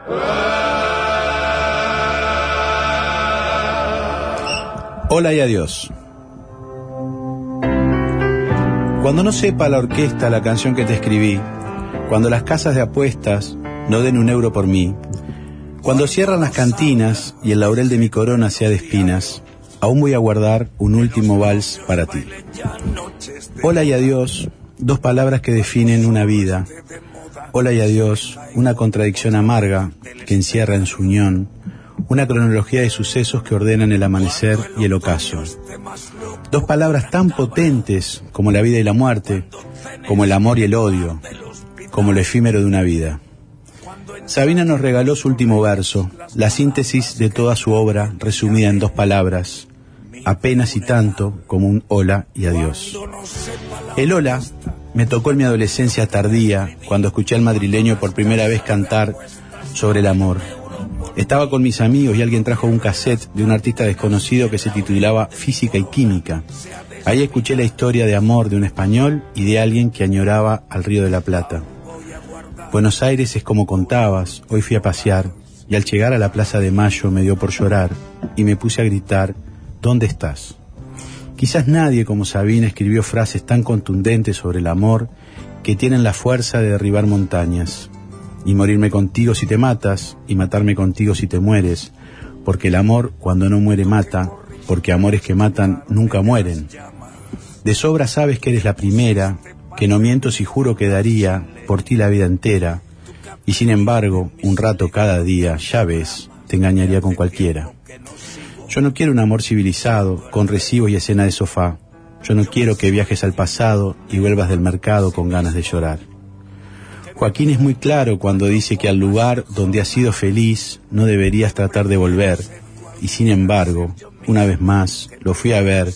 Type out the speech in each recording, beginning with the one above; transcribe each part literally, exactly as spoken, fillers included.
Hola y adiós. Cuando no sepa la orquesta la canción que te escribí, cuando las casas de apuestas no den un euro por mí, cuando cierran las cantinas y el laurel de mi corona sea de espinas, aún voy a guardar un último vals para ti. Hola y adiós, dos palabras que definen una vida. Hola y adiós, una contradicción amarga que encierra en su unión una cronología de sucesos que ordenan el amanecer y el ocaso. Dos palabras tan potentes como la vida y la muerte, como el amor y el odio, como lo efímero de una vida. Sabina nos regaló su último verso, la síntesis de toda su obra resumida en dos palabras, apenas y tanto como un hola y adiós. El hola me tocó en mi adolescencia tardía, cuando escuché al madrileño por primera vez cantar sobre el amor. Estaba con mis amigos y alguien trajo un cassette de un artista desconocido que se titulaba Física y Química. Ahí escuché la historia de amor de un español y de alguien que añoraba al Río de la Plata. Buenos Aires es como contabas, hoy fui a pasear y al llegar a la Plaza de Mayo me dio por llorar y me puse a gritar, ¿dónde estás? Quizás nadie como Sabina escribió frases tan contundentes sobre el amor que tienen la fuerza de derribar montañas. Y morirme contigo si te matas, y matarme contigo si te mueres, porque el amor cuando no muere mata, porque amores que matan nunca mueren. De sobra sabes que eres la primera, que no miento si juro que daría por ti la vida entera, y sin embargo, un rato cada día, ya ves, te engañaría con cualquiera. Yo no quiero un amor civilizado, con recibo y escena de sofá. Yo no quiero que viajes al pasado y vuelvas del mercado con ganas de llorar. Joaquín es muy claro cuando dice que al lugar donde has sido feliz no deberías tratar de volver, y sin embargo, una vez más, lo fui a ver,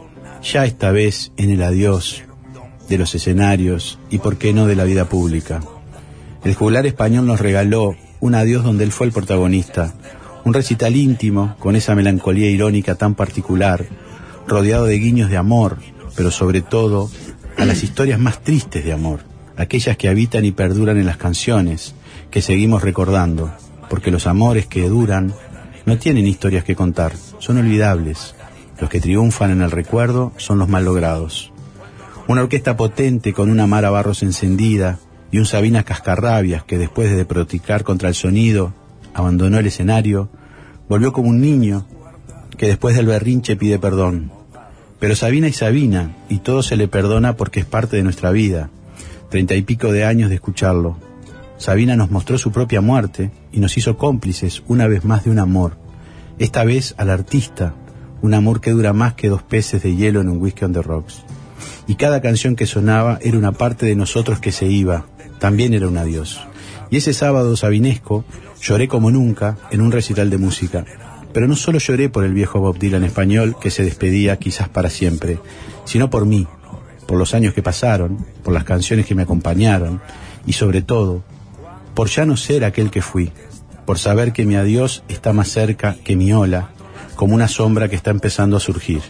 ya esta vez en el adiós de los escenarios y por qué no de la vida pública. El juglar español nos regaló un adiós donde él fue el protagonista, un recital íntimo con esa melancolía irónica tan particular, rodeado de guiños de amor, pero sobre todo a las historias más tristes de amor. Aquellas que habitan y perduran en las canciones, que seguimos recordando, porque los amores que duran no tienen historias que contar, son olvidables. Los que triunfan en el recuerdo son los mal logrados. Una orquesta potente con una Mara Barros encendida y un Sabina cascarrabias que después de protestar contra el sonido abandonó el escenario, volvió como un niño que después del berrinche pide perdón. Pero Sabina es Sabina y todo se le perdona porque es parte de nuestra vida. Treinta y pico de años de escucharlo. Sabina nos mostró su propia muerte y nos hizo cómplices una vez más de un amor. Esta vez al artista, un amor que dura más que dos peces de hielo en un whisky on the rocks. Y cada canción que sonaba era una parte de nosotros que se iba, también era un adiós. Y ese sábado sabinesco lloré como nunca en un recital de música. Pero no solo lloré por el viejo Bob Dylan español que se despedía quizás para siempre, sino por mí, por los años que pasaron, por las canciones que me acompañaron y sobre todo, por ya no ser aquel que fui, por saber que mi adiós está más cerca que mi hola, como una sombra que está empezando a surgir.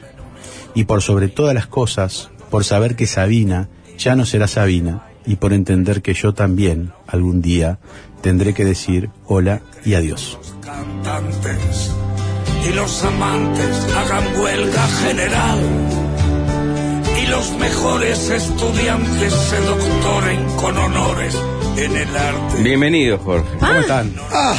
Y por sobre todas las cosas, por saber que Sabina ya no será Sabina y por entender que yo también, algún día, tendré que decir hola y adiós. Los cantantes y los amantes hagan huelga general. Y los mejores estudiantes se doctoren con honores en el arte. Bienvenido, Jorge. ¿Cómo están? Ah.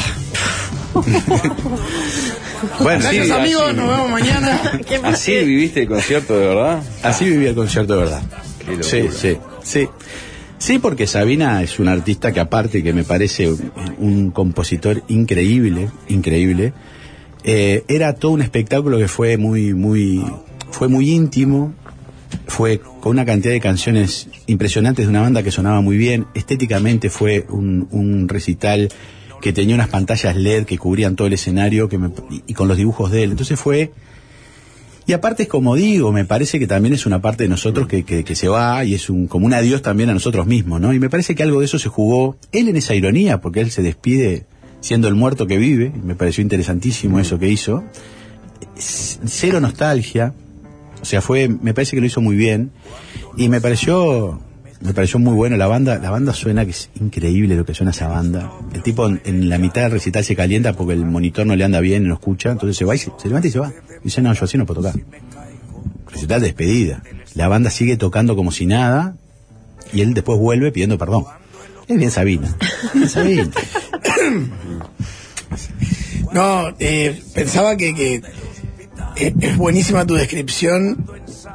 Bueno, gracias, sí, amigos, así, nos vemos mañana. ¿Así viviste el concierto de verdad? Así viví el concierto de verdad. Qué Sí, locura. sí, sí. Sí, porque Sabina es un artista que aparte que me parece un, un compositor increíble, increíble, eh, era todo un espectáculo que fue muy, muy, fue muy íntimo. Fue con una cantidad de canciones impresionantes de una banda que sonaba muy bien. Estéticamente fue un, un recital que tenía unas pantallas L E D que cubrían todo el escenario que me, y, y con los dibujos de él. Entonces fue... Y aparte, como digo, me parece que también es una parte de nosotros que, que, que se va y es un, como un adiós también a nosotros mismos, ¿no? Y me parece que algo de eso se jugó él en esa ironía, porque él se despide siendo el muerto que vive. Y me pareció interesantísimo eso que hizo. Cero nostalgia. O sea, fue, me parece que lo hizo muy bien y me pareció me pareció muy bueno. La banda, la banda suena, que es increíble lo que suena esa banda. El tipo en, en la mitad del recital se calienta porque el monitor no le anda bien, no escucha, entonces se va y se, se levanta y se va. Y dice, no, yo así no puedo tocar. Recital de despedida. La banda sigue tocando como si nada y él después vuelve pidiendo perdón. Es bien Sabina. Bien Sabina. No, eh, pensaba que, que eh, es buenísima tu descripción,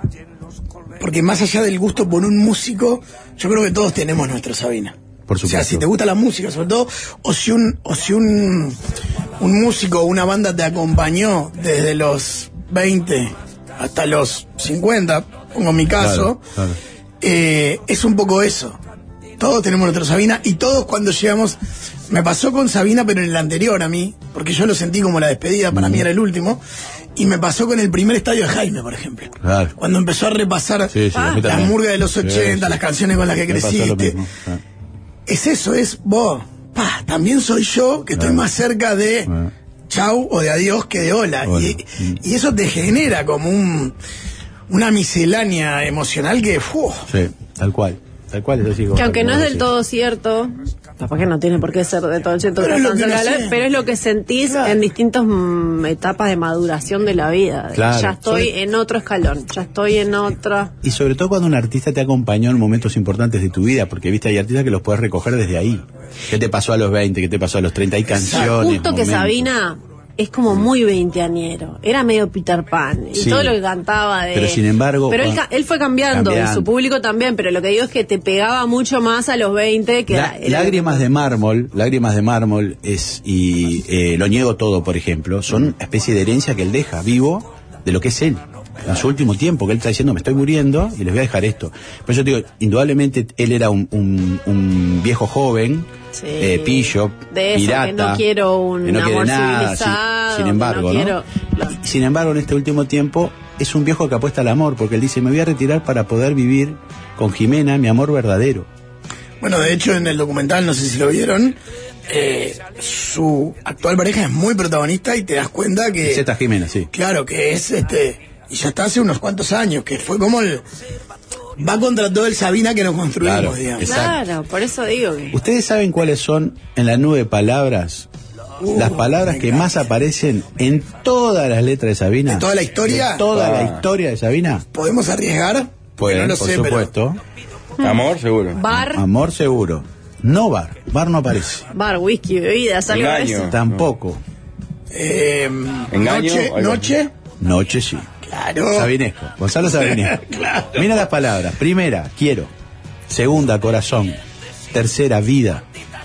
porque más allá del gusto por un músico, yo creo que todos tenemos nuestro Sabina. Por supuesto. O sea, si te gusta la música, sobre todo, o si un, o si un, un músico o una banda te acompañó desde los veinte hasta los cincuenta, pongo mi caso, claro, claro. Eh, es un poco eso. Todos tenemos nuestro Sabina y todos cuando llegamos... Me pasó con Sabina, pero en el anterior a mí, porque yo lo sentí como la despedida, para mm. mí era el último, y me pasó con el primer estadio de Jaime, por ejemplo. Claro. Cuando empezó a repasar sí, sí, ah, la murga de los ochenta, sí, sí. las canciones con las que me creciste. Ah. Es eso, es vos, pa, también soy yo, que estoy ah. más cerca de ah. chau o de adiós que de hola. hola. Y, mm. y eso te genera como un una miscelánea emocional que... Uf. Sí, tal cual. Tal cual, es así, que aunque no es del todo cierto, capaz que no tiene por qué ser de todo cierto, pero, es, que no pero es lo que sentís claro. en distintas mm, etapas de maduración de la vida. Claro. Ya estoy sobre... en otro escalón, ya estoy en otra. Y sobre todo cuando un artista te acompañó en momentos importantes de tu vida, porque viste, hay artistas que los puedes recoger desde ahí. ¿Qué te pasó a los veinte? ¿Qué te pasó a los treinta? Hay canciones. Justo que Sabina es como muy veinteañero, era medio Peter Pan y sí, todo lo que cantaba de... Pero sin embargo... Pero él, él fue cambiando, cambiando, y su público también, pero lo que digo es que te pegaba mucho más a los veinte que... La, era, lágrimas era... de mármol, Lágrimas de mármol es y eh, Lo niego todo, por ejemplo, son una especie de herencia que él deja vivo de lo que es él. En su último tiempo, que él está diciendo, me estoy muriendo y les voy a dejar esto. Pero yo te digo, indudablemente él era un, un, un viejo joven, sí, eh, pillo, de eso, pirata, que no quiero un que no quiere amor nada, civilizado, sin, sin embargo, no ¿no? Quiero, claro. Y, sin embargo, en este último tiempo es un viejo que apuesta al amor, porque él dice, me voy a retirar para poder vivir con Jimena mi amor verdadero. Bueno, de hecho, en el documental, no sé si lo vieron, eh, su actual pareja es muy protagonista y te das cuenta que... Es esta Jimena, sí. Claro, que es este... Y ya está hace unos cuantos años, que fue como el... Va contra todo el Sabina que nos construimos, claro, digamos. Exacto. Claro, por eso digo que... ¿Ustedes saben cuáles son, en la nube de palabras, uh, las palabras que más aparecen en todas las letras de Sabina? ¿En toda la historia? ¿En toda ah. la historia de Sabina? ¿Podemos arriesgar? Pueden, no lo por sé, supuesto. Pero... Amor, seguro. Bar. Amor, seguro. No bar. Bar no aparece. Bar, whisky, bebidas, algo de eso. Tampoco. Eh, ¿Engaño? Noche, noche. Noche sí. Claro. Sabinesco, Gonzalo Sabinesco. Claro. Mira las palabras. Primera, quiero. Segunda, corazón. Tercera, vida.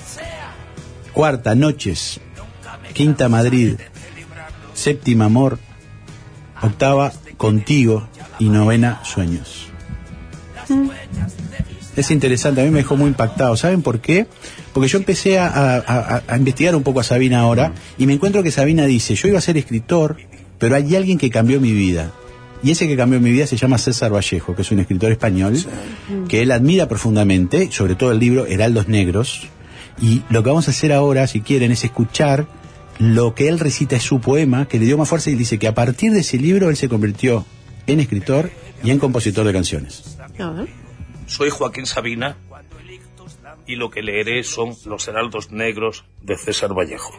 Cuarta, noches. Quinta, Madrid. Séptima, amor. Octava, contigo. Y novena, sueños. Mm. Es interesante, a mí me dejó muy impactado. ¿Saben por qué? Porque yo empecé a, a, a investigar un poco a Sabina ahora y me encuentro que Sabina dice, yo iba a ser escritor, pero hay alguien que cambió mi vida. Y ese que cambió mi vida se llama César Vallejo, que es un escritor español, sí, que él admira profundamente, sobre todo el libro Heraldos Negros. Y lo que vamos a hacer ahora, si quieren, es escuchar lo que él recita, es su poema, que le dio más fuerza, y dice que a partir de ese libro él se convirtió en escritor y en compositor de canciones. Uh-huh. Soy Joaquín Sabina y lo que leeré son Los Heraldos Negros de César Vallejo.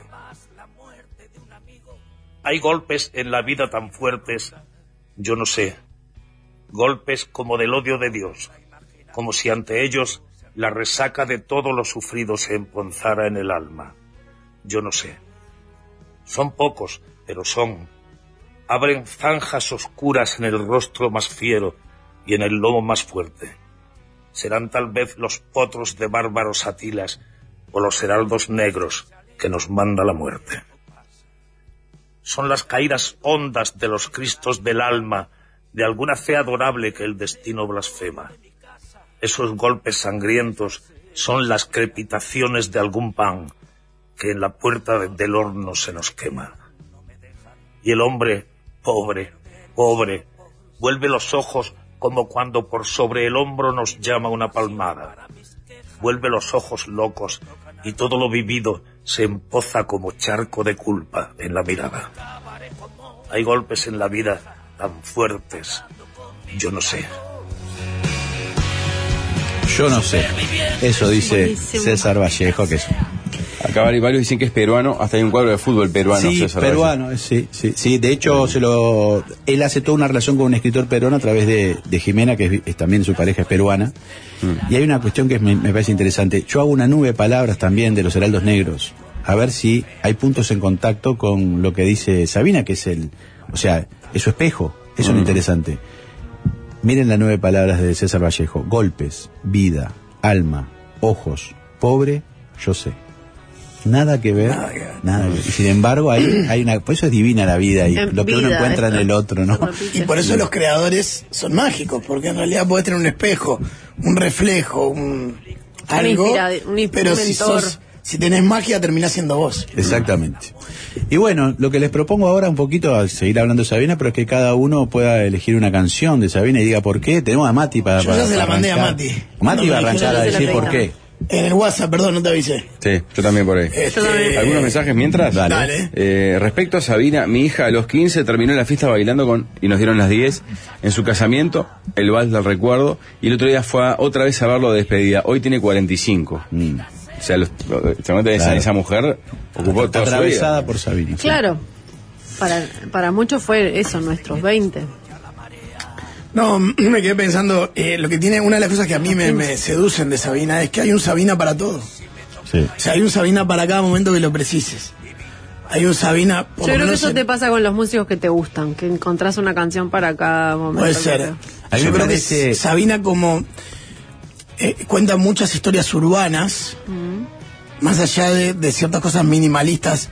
Hay golpes en la vida tan fuertes, yo no sé, golpes como del odio de Dios, como si ante ellos la resaca de todo lo sufrido se emponzara en el alma. Yo no sé. Son pocos, pero son. Abren zanjas oscuras en el rostro más fiero y en el lomo más fuerte. Serán tal vez los potros de bárbaros Atilas o los heraldos negros que nos manda la muerte. Son las caídas hondas de los cristos del alma de alguna fe adorable que el destino blasfema. Esos golpes sangrientos son las crepitaciones de algún pan que en la puerta del horno se nos quema. Y el hombre, pobre, pobre, vuelve los ojos como cuando por sobre el hombro nos llama una palmada. Vuelve los ojos locos y todo lo vivido se empoza como charco de culpa en la mirada. Hay golpes en la vida tan fuertes, yo no sé. yo no sé. Eso dice Buenísimo. César Vallejo, que es... Acá varios dicen que es peruano, hasta hay un cuadro de fútbol peruano. Sí, César peruano, Vallejo. sí, sí, sí. De hecho, se lo, él hace toda una relación con un escritor peruano a través de, de Jimena, que es, es también su pareja es peruana. Mm. Y hay una cuestión que me, me parece interesante. Yo hago una nube de palabras también de los heraldos negros, a ver si hay puntos en contacto con lo que dice Sabina, que es el, o sea, es su espejo. Eso mm. es lo interesante. Miren las nueve palabras de César Vallejo. Golpes, vida, alma, ojos, pobre, yo sé. Nada que ver, nada que ver. Nada que ver. Y sin embargo, hay, hay una, por eso es divina la vida y en lo que vida, uno encuentra esto, en el otro, ¿no? Y por eso los creadores son mágicos, porque en realidad podés tener un espejo, un reflejo, un algo, un un pero si sos, si tenés magia terminás siendo vos. Exactamente. Y bueno, lo que les propongo ahora un poquito, a seguir hablando de Sabina, pero es que cada uno pueda elegir una canción de Sabina y diga por qué. Tenemos a Mati para, Yo para, ya se la para mandé a Mati. Mati va a arrancar a decir por qué. En el WhatsApp, perdón, no te avisé. Sí, yo también por ahí. Este... ¿Algunos mensajes mientras? Dale. Dale. Eh, respecto a Sabina, mi hija a los quince terminó la fiesta bailando con, y nos dieron las diez, en su casamiento, el vals del recuerdo, y el otro día fue a, otra vez a verlo de despedida. Hoy tiene cuarenta y cinco. Mm. O sea, los, claro. esa, esa mujer ocupó toda su vida. Atravesada por Sabina. Claro. Para, para muchos fue eso, nuestros veinte. No, me quedé pensando, eh, lo que tiene, una de las cosas que a mí me, me seducen de Sabina es que hay un Sabina para todo. Sí. O sea, hay un Sabina para cada momento que lo precises. Hay un Sabina... Por Yo creo que eso en... te pasa con los músicos que te gustan, que encontrás una canción para cada momento. Puede ser. A mí me creo parece... que Sabina como... Eh, cuenta muchas historias urbanas, mm. más allá de, de ciertas cosas minimalistas.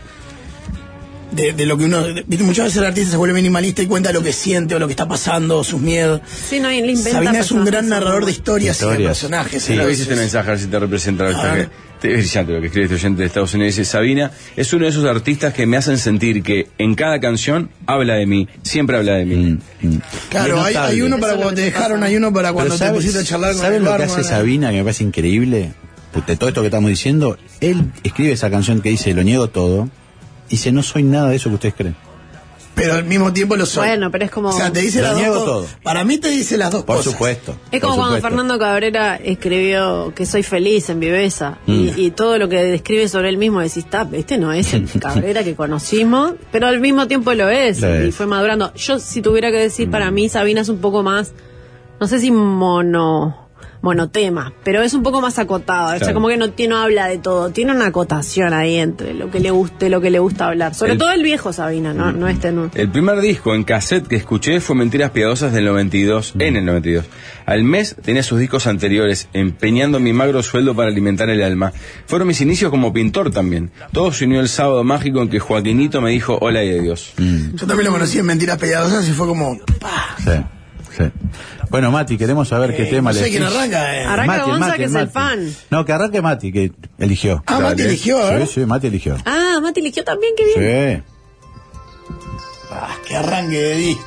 De, de lo que uno, de, muchas veces el artista se vuelve minimalista y cuenta lo que siente o lo que está pasando, sus miedos. Sí, no, y le inventa Sabina es un gran narrador de historias, historias. y de personajes. Sí, lo dice este mensaje, a ver si te representa. Es brillante lo que escribe este oyente de Estados Unidos. Dice, Sabina es uno de esos artistas que me hacen sentir que en cada canción habla de mí, siempre habla de mí. Mm, mm. Claro, hay, hay uno para cuando te dejaron, hay uno para cuando te pusiste a charlar con ¿sabes el lo barman? que hace Sabina, que me parece increíble? De todo esto que estamos diciendo, él escribe esa canción que dice, lo niego todo, y dice, no soy nada de eso que ustedes creen. Pero al mismo tiempo lo soy. Bueno, pero es como... O sea, te dice lo las niego dos todo. cosas. Para mí te dice las dos por cosas. Supuesto, es como por cuando supuesto. Fernando Cabrera escribió que soy feliz en Viveza. Mm. Y, y todo lo que describe sobre él mismo, decís, este no es el Cabrera que conocimos, pero al mismo tiempo lo es. Lo y es. Fue madurando. Yo, si tuviera que decir, mm. para mí Sabina es un poco más, no sé si mono... monotema, pero es un poco más acotado, claro. O sea, como que no, no habla de todo, tiene una acotación ahí entre lo que le guste, lo que le gusta hablar, sobre el, todo el viejo Sabina, no, no este no. El primer disco en cassette que escuché fue Mentiras Piadosas del noventa y dos, mm. en el noventa y dos. Al mes tenía sus discos anteriores, empeñando mi magro sueldo para alimentar el alma. Fueron mis inicios como pintor también. Todo se unió el sábado mágico en que Joaquinito me dijo hola y adiós. Mm. Yo también lo conocí en Mentiras Piadosas y fue como... ¡pah! Sí. Sí. Bueno, Mati, queremos saber eh, qué tema no sé le quién arranca. Eh. Arranca Mati, Gonza, Mati, que es Mati. el fan. No, que arranque Mati, que eligió. Ah, Dale. Mati eligió, ¿eh? Sí, sí, Mati eligió. Ah, Mati eligió también, qué bien. Sí. Ah, que arranque de disco.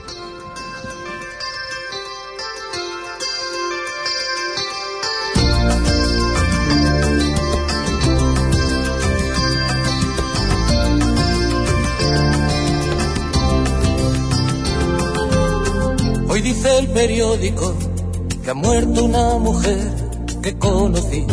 Hoy dice el periódico que ha muerto una mujer que conocí,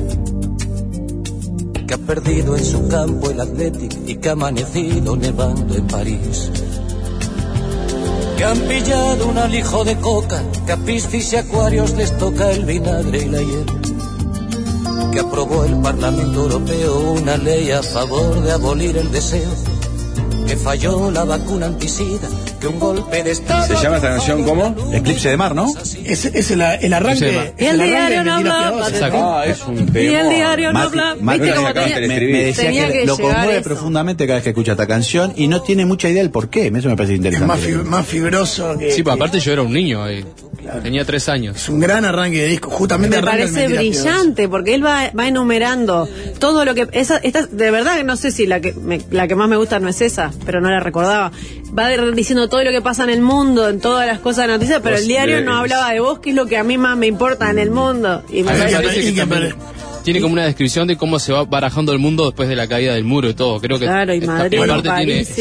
que ha perdido en su campo el Athletic y que ha amanecido nevando en París, que han pillado un alijo de coca, que a piscis y acuarios les toca el vinagre y la hiel, que aprobó el Parlamento Europeo una ley a favor de abolir el deseo, que falló la vacuna antisida, que un golpe de estado... ¿Se llama esta canción cómo? Eclipse de Mar, ¿no? Es, es el, el arranque. Y el diario no habla. Ah, es un tema. Y el diario no habla. ¿Viste cómo tenía, me, me decía que, que lo conmueve eso. profundamente cada vez que escucha esta canción y no tiene mucha idea del por qué. Eso me parece interesante. Es más, fib más fibroso que... Sí, pues aparte yo era un niño ahí. Claro. Tenía tres años. Es un gran arranque de disco. Justamente me parece brillante porque él va, va enumerando todo lo que... Esa, esta, de verdad que no sé si la que, me, la que más me gusta no es esa, pero no la recordaba. Va diciendo todo lo que pasa en el mundo, en todas las cosas de noticias, pero el diario no hablaba de vos, que es lo que a mí más me importa en el mundo. Y me parece, parece que, que también tiene como una descripción de cómo se va barajando el mundo después de la caída del muro y todo. Creo que claro, y Madrid, aparte París, tiene, sí. Exacto.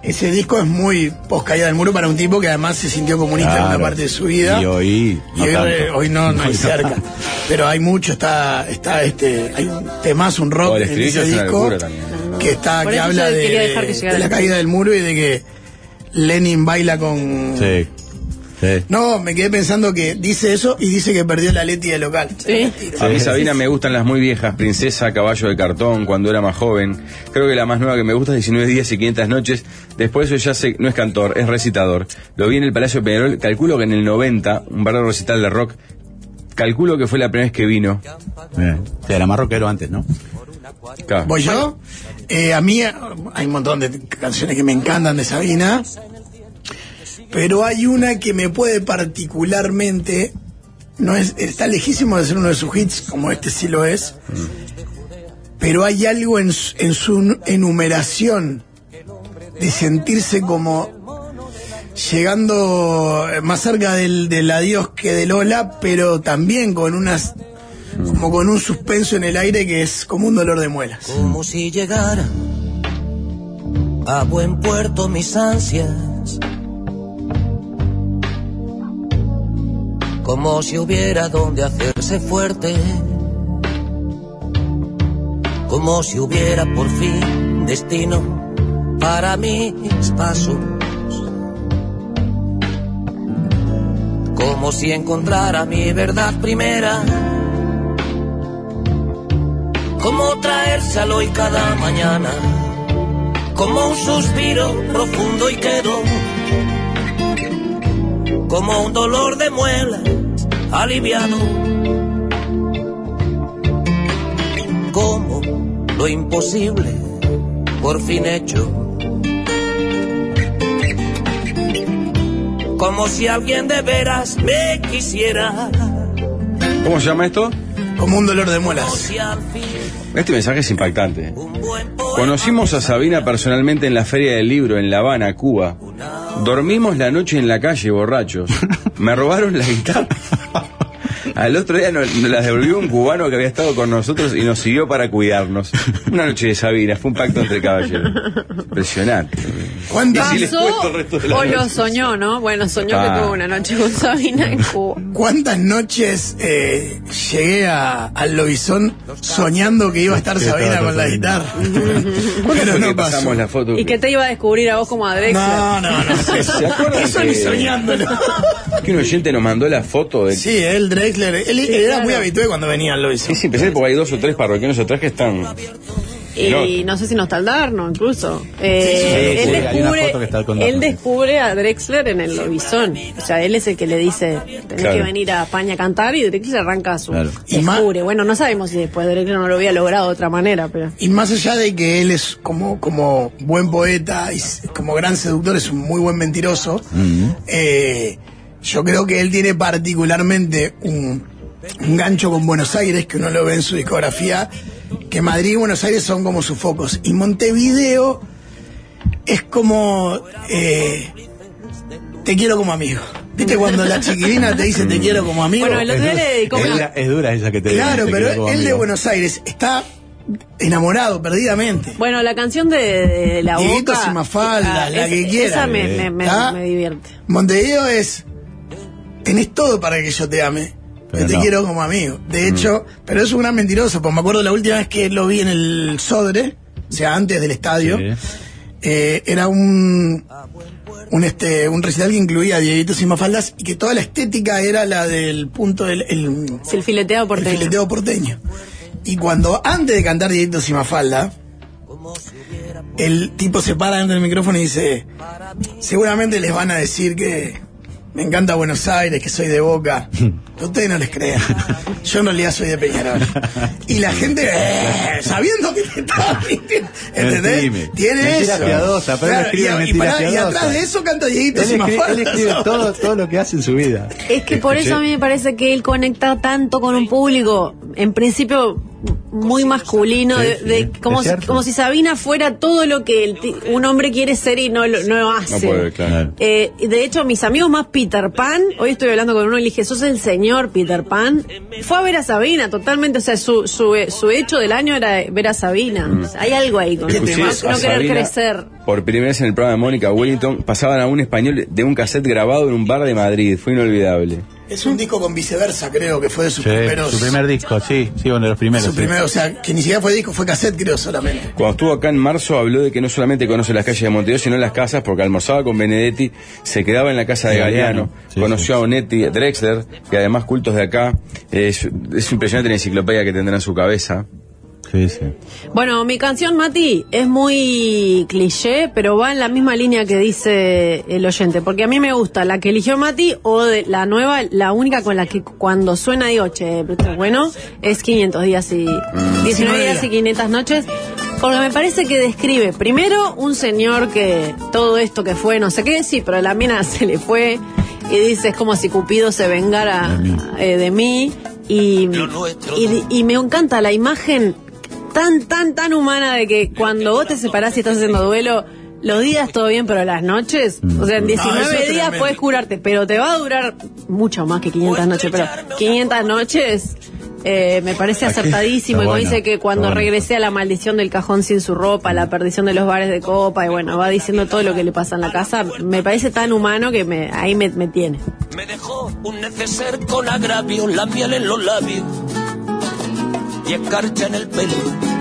ese disco es muy post caída del muro para un tipo que además se sintió comunista claro. en una parte de su vida. Y hoy no, y hoy, hoy no, no hay cerca. Pero hay mucho, está, está este, hay un temazo, un rock en ese disco que está, que habla de, de, de la caída del muro y de que Lenin baila con. Sí. Sí. No, me quedé pensando que dice eso y dice que perdió la Leti de local. Sí. A mí, Sabina, me gustan las muy viejas, Princesa, Caballo de Cartón, cuando era más joven. Creo que la más nueva que me gusta es diecinueve días y quinientas noches. Después eso ya sé, no es cantor, es recitador. Lo vi en el Palacio de Peñarol, calculo que en el noventa, un verdadero recital de rock, calculo que fue la primera vez que vino. Bien. O sea, era más rockero antes, ¿no? Claro. ¿Voy yo? Eh, a mí hay un montón de canciones que me encantan de Sabina. Pero hay una que me puede particularmente, no es, está lejísimo de ser uno de sus hits, como este sí lo es, mm. pero hay algo en su, en su enumeración de sentirse como llegando más cerca del, del adiós que del hola, pero también con unas, mm. como con un suspenso en el aire que es como un dolor de muelas. Como si llegara a buen puerto mis ansias, como si hubiera donde hacerse fuerte, como si hubiera por fin destino para mis pasos, como si encontrara mi verdad primera, como traérselo hoy cada mañana, como un suspiro profundo y quedo, como un dolor de muela aliviado, como lo imposible por fin hecho, como si alguien de veras me quisiera. ¿Cómo se llama esto? Como un dolor de muelas. Este mensaje es impactante. Conocimos a Sabina personalmente en la Feria del Libro en La Habana, Cuba. Dormimos la noche en la calle borrachos. Me robaron la guitarra. Al otro día nos, nos las devolvió un cubano que había estado con nosotros y nos siguió para cuidarnos. Una noche de Sabina, fue un pacto entre caballeros. Impresionante. ¿Cuántas o lo soñó, ¿no? Bueno, soñó ah. que tuvo una noche con Sabina en Cuba. ¿Cuántas noches eh, llegué a, al Lobizón soñando que iba a estar Sabina con la guitarra? Pero no pasamos la foto. ¿Y que te iba a descubrir a vos como a Drexler? No, no, no. ¿Se, ¿Se acuerdan? Eso ni soñándolo. Que un oyente nos mandó la foto de... Sí, él, Drexler. Él, él sí, era claro. muy habitué cuando venía al Lobizón. Sí, sí, empecé porque hay dos o tres parroquianos atrás que están... Y no, no sé si Nostaldarno, incluso. Eh, sí, sí, él, sí, descubre, él descubre a Drexler en el Lobizón. O sea, él es el que le dice, tenés claro. que venir a España a cantar, y Drexler arranca su claro. descubre. Más, bueno, no sabemos si después Drexler no lo había logrado de otra manera, pero... Y más allá de que él es como, como buen poeta y como gran seductor, es un muy buen mentiroso, uh-huh. eh, yo creo que él tiene particularmente un, un gancho con Buenos Aires, que uno lo ve en su discografía, que Madrid y Buenos Aires son como sus focos. Y Montevideo es como... Eh, te quiero como amigo. ¿Viste cuando la chiquilina te dice te quiero como amigo? Bueno, el otro día le dedicó... Es, una... es dura esa que te Claro, dice, pero te él amigo. De Buenos Aires está enamorado perdidamente. Bueno, la canción de, de La Dieguito Boca... y Mafalda, la es, que quiera. Esa me, me, me, me divierte. Montevideo es... Tenés todo para que yo te ame. Pero te no. quiero como amigo. De hecho, mm. pero es un gran mentiroso, porque me acuerdo la última vez que lo vi en el Sodre, o sea, antes del estadio, sí. eh, era un un este un recital que incluía Dieguitos y Mafaldas y que toda la estética era la del punto del el, sí, el fileteo porteño. El fileteo porteño. Y cuando antes de cantar Dieguitos y Mafalda, el tipo se para dentro del micrófono y dice, seguramente les van a decir que me encanta Buenos Aires, que soy de Boca. Ustedes no les crean. Yo en realidad soy de Peñarol. Y la gente, eh, sabiendo que te está mintiendo, ¿entendés? Mentime. Tiene mentira eso. Piadosa, pero claro, escribe y, mentira y, para, piadosa. Y atrás de eso canta Dieguito y Mafalda. Él escribe todo, todo lo que hace en su vida. Es que por eso a mí me parece que él conecta tanto con un público. En principio... muy masculino, Sí, de, sí, de como, es si, cierto. como si Sabina fuera todo lo que el ti- un hombre quiere ser y no lo no hace. No puede, claro. Eh, de hecho, mis amigos más Peter Pan, hoy estoy hablando con uno y le dije, sos el señor Peter Pan, fue a ver a Sabina totalmente, o sea, su, su, su hecho del año era ver a Sabina. O sea, hay algo ahí con Escuché no, a no querer Sabina crecer. Por primera vez en el programa de Mónica Wellington, pasaban a un español de un cassette grabado en un bar de Madrid, fue inolvidable. Es un disco con Viceversa, creo que fue de sus Sí, primeros. su primer disco, sí, sí, uno de los primeros. Su sí. primero, o sea, que ni siquiera fue disco, fue cassette, creo, solamente. Cuando estuvo acá en marzo habló de que no solamente conoce las calles de Montevideo, sino las casas, porque almorzaba con Benedetti, se quedaba en la casa de Sí, Galeano, sí, conoció sí. a Onetti, Drexler, que además cultos de acá, es, es impresionante la enciclopedia que tendrá en su cabeza. Sí, sí. Bueno, mi canción, Mati, es muy cliché, pero va en la misma línea que dice el oyente, porque a mí me gusta la que eligió Mati o de la nueva, la única con la que cuando suena digo, che, pero esto es bueno, es quinientos días y diecinueve días y quinientas noches, porque me parece que describe primero un señor que todo esto que fue, no sé qué, sí, pero la mina se le fue y dice, es como si Cupido se vengara De mí. eh, de mí y, y, y me encanta la imagen tan, tan, tan humana de que cuando vos te separás y estás haciendo duelo, los días todo bien, pero las noches, o sea, en No, diecinueve eso es días tremendo. puedes curarte, pero te va a durar mucho más que quinientas noches, pero quinientas noches eh, me parece acertadísimo. Está Y como bueno, dice que cuando está bueno. regresé a la maldición del cajón sin su ropa, la perdición de los bares de copa, y bueno, va diciendo todo lo que le pasa en la casa, me parece tan humano que me, ahí me, me tiene. Me dejó un neceser con agravio, la miel en los labios y escarcha en el pelo.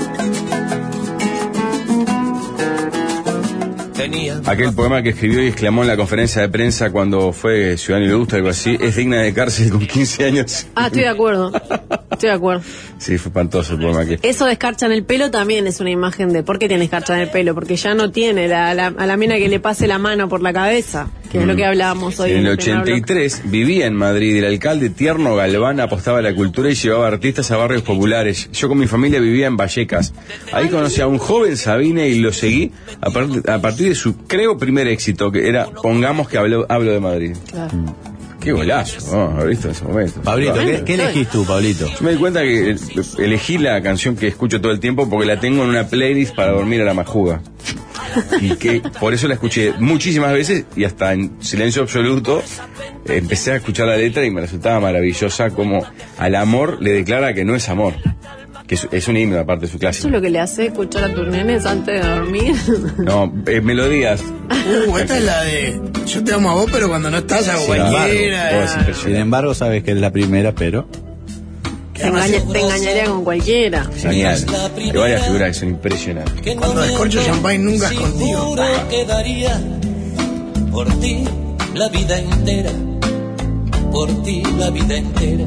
Tenía Aquel poema que escribió y exclamó en la conferencia de prensa cuando fue Ciudadano Ilustre, algo así, es digna de cárcel con quince años. Ah, estoy de acuerdo, estoy de acuerdo. Sí, fue espantoso el poema que... Eso de escarcha en el pelo también es una imagen de por qué tiene escarcha en el pelo, porque ya no tiene la, la- a la mina que le pase la mano por la cabeza, que es lo que hablábamos hoy. En el el primer ochenta y tres vivía en Madrid, el alcalde Tierno Galván apostaba a la cultura y llevaba artistas a barrios populares. Yo con mi familia vivía en Vallecas. Ahí conocí a un joven Sabine y lo seguí a, part- a partir de su, creo, primer éxito, que era Pongamos que hablo, hablo de Madrid. Claro. Qué golazo, ¿no? ¿Has visto en ese momento? Pablito, ¿qué, qué elegís tú, Pablito? Yo me di cuenta que eh, elegí la canción que escucho todo el tiempo porque la tengo en una playlist para dormir a la majuga. Y que por eso la escuché muchísimas veces y hasta en silencio absoluto eh, empecé a escuchar la letra y me resultaba maravillosa como al amor le declara que no es amor. Que es, es un himno aparte de su Eso clásico. es lo que le hace escuchar a tus nenes antes de dormir. No, eh, melodías. Uh, esta es la de yo te amo a vos, pero cuando no estás hago Sin embargo, cualquiera. oh, es impresionante. Sin embargo, sabes que es la primera, pero... Te, engaña- te engañaría con cualquiera. Genial. Hay varias figuras que son impresionantes. que Cuando me descorcho ande, champagne nunca es contigo. seguro que daría por ti la vida entera, por ti la vida entera.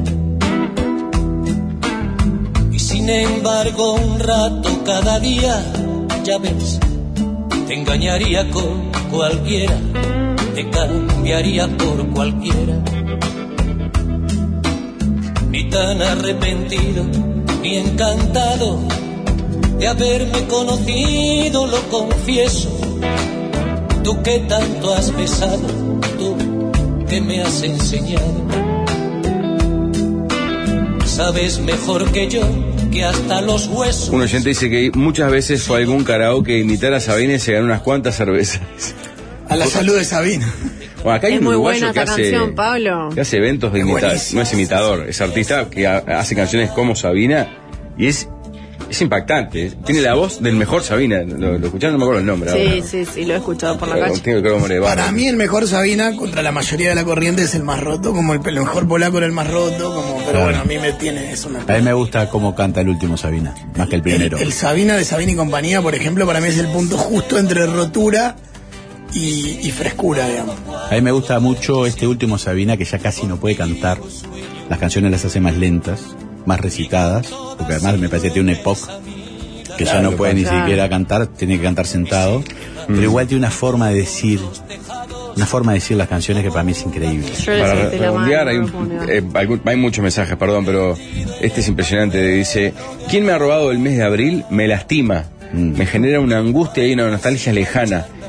Y sin embargo un rato cada día, ya ves, te engañaría con cualquiera, te cambiaría por cualquiera. Ni tan arrepentido, ni encantado de haberme conocido, lo confieso. Tú que tanto has besado, tú que me has enseñado, sabes mejor que yo que hasta los huesos. Un oyente dice que muchas veces fue a algún karaoke a imitar a Sabina y se ganó unas cuantas cervezas. A la salud de Sabina. Bueno, acá hay Es un muy uruguayo buena que esta hace, canción, Pablo. que hace eventos de Es imitar, buenísimo. no es imitador, es artista que ha- hace canciones como Sabina y es es impactante. Tiene la voz del mejor Sabina. Lo, lo escucharon, no me acuerdo el nombre. Sí, ahora. sí, sí, lo he escuchado por la Pero calle. tengo que como le va. Para mí el mejor Sabina contra la mayoría de la corriente es el más roto, como el, el mejor polaco era el más roto, como, pero Claro. bueno, a mí me tiene eso. Me A mí me gusta cómo canta el último Sabina, más que el el, primero. el Sabina de Sabina y compañía, por ejemplo, para mí es el punto justo entre rotura y, y frescura, digamos. A mí me gusta mucho este último Sabina, que ya casi no puede cantar. Las canciones las hace más lentas, más recitadas, porque además me parece que tiene una época que ya no puede ni Claro. siquiera cantar, tiene que cantar sentado. Pero igual tiene una forma de decir, una forma de decir las canciones que para mí es increíble. Yo le Para solté la redondear, mano, hay, no un- puedo negar. eh, algún- hay muchos mensajes, perdón, pero este es impresionante. Dice, ¿quién me ha robado el mes de abril? Me lastima, Mm. me genera una angustia y una nostalgia lejana.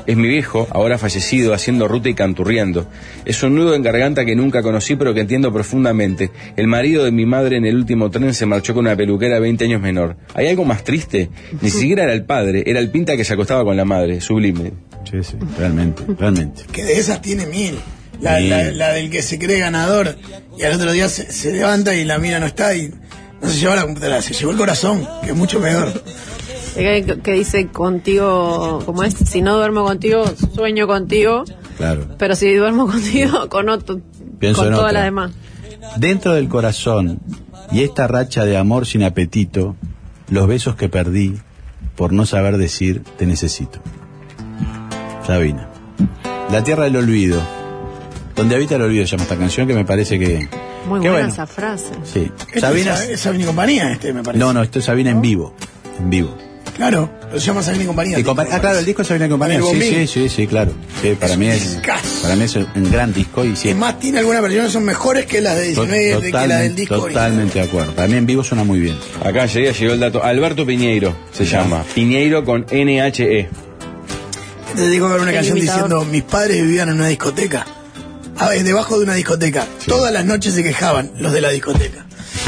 Es mi viejo, ahora fallecido, haciendo ruta y canturriendo. Es un nudo en garganta que nunca conocí, pero que entiendo profundamente. El marido de mi madre en el último tren se marchó con una peluquera veinte años menor. ¿Hay algo más triste? Ni siquiera era el padre, era el pinta que se acostaba con la madre. Sublime. Sí, sí, realmente, realmente. Que de esas tiene mil. La, la, la del que se cree ganador y al otro día se, se levanta y la mina no está y no se llevó la computadora, se llevó el corazón, que es mucho peor. Que, que dice contigo, como es, si no duermo contigo, sueño contigo. Claro. Pero si duermo contigo, con otro, Pienso con en todas otra. las demás. Dentro del corazón y esta racha de amor sin apetito, los besos que perdí por no saber decir te necesito. Sabina. La tierra del olvido. Donde habita el olvido se llama esta canción, que me parece que... Muy que buena bueno. esa frase. Sí. Este Sabina... es, es Sabina y compañía, este me parece. No, no, esto es Sabina en vivo. En vivo. Claro, lo llama Sabina y compañía. Y compa- ah, claro, el disco es Sabina y compañía. Sí, sí, sí, sí, claro. Sí, para Es mí un es... discazo. Para mí es un gran disco y sí. Es más, tiene algunas versiones son mejores que las de diecinueve, que las del disco. Totalmente de acuerdo. Para mí en vivo suena muy bien. Acá llega, llegó el dato. Alberto Piñeiro se llama. Piñeiro con N H E. Te digo que era una El canción imitador. diciendo, mis padres vivían en una discoteca. Ah, es debajo de una discoteca. Sí. Todas las noches se quejaban los de la discoteca.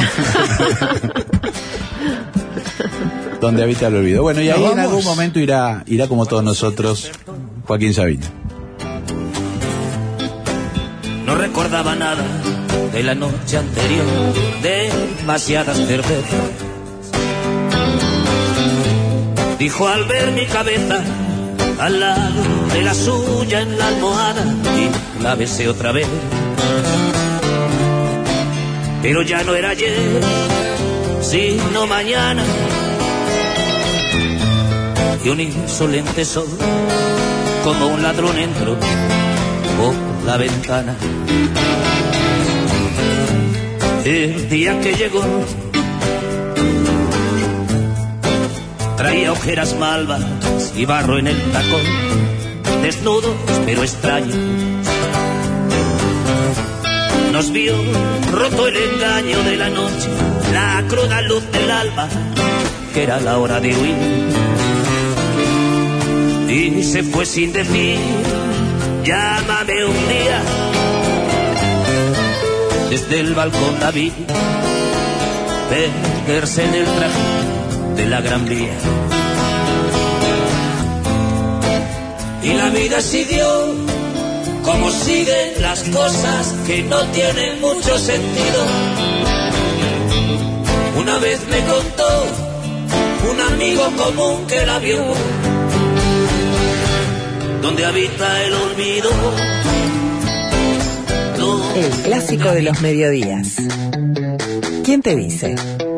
Donde habita el olvido. Bueno, y ¿Nos ahí en vamos? algún momento irá, irá como todos nosotros, Joaquín Sabina. No recordaba nada de la noche anterior, demasiadas cervezas. Dijo al ver mi cabeza al lado de la suya en la almohada y la besé otra vez. Pero ya no era ayer, sino mañana. Y un insolente sol, como un ladrón entró por la ventana. El día que llegó, traía ojeras malvas y barro en el tacón, desnudo pero extraño. Nos vio roto el engaño de la noche, la cruda luz del alba, que era la hora de huir. Y se fue sin decir, llámame un día. Desde el balcón la vi perderse en el traje de la Gran Vía. Y la vida siguió como siguen las cosas que no tienen mucho sentido. Una vez me contó un amigo común que la vio, donde habita el olvido. El clásico de los mediodías. ¿Quién te dice?